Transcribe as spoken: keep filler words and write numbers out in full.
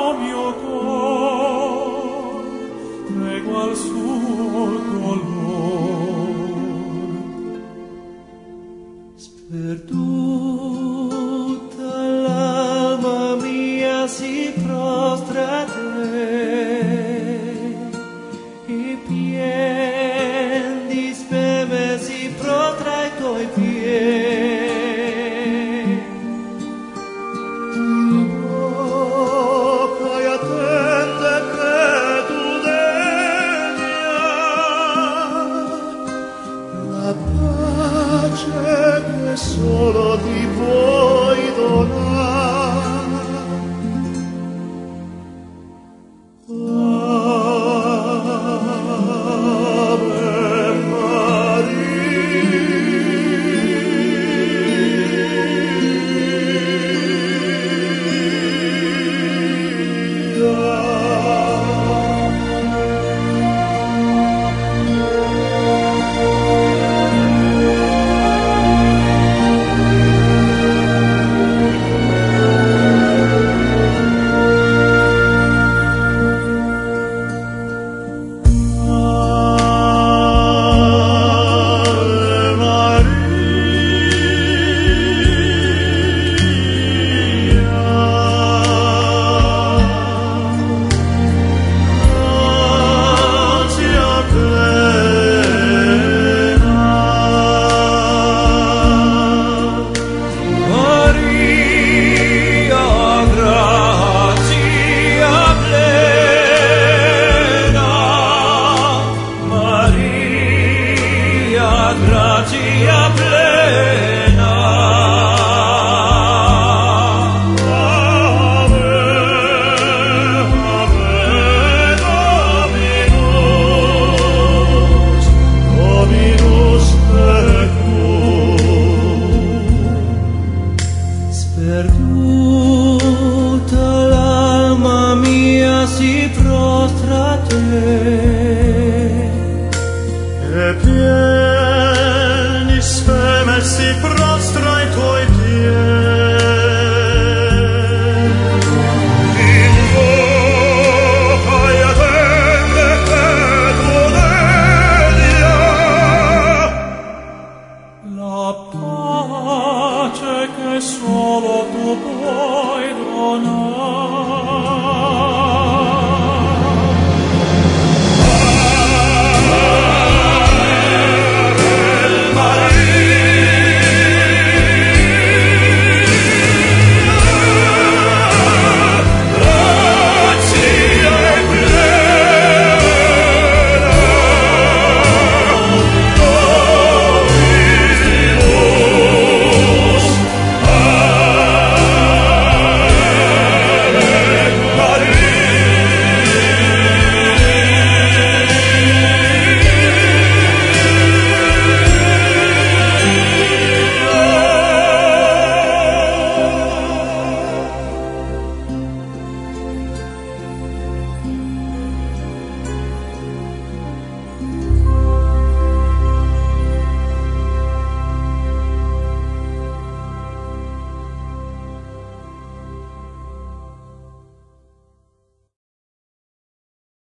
mio cor, tregua al suo dolor. Sperduta l'alma mia si prostra a te, e pien di speme si protra ai tuoi piedi. Che solo ti puoi donare. Ave Grazia plena, Ave, Ave Dominus, Dominus tecum. Sperduta l'alma mia si prostra a te, e pieni speme si prostra ai tuoi piedi. Invoca e attende che tu delia la pace che solo tu puoi donare.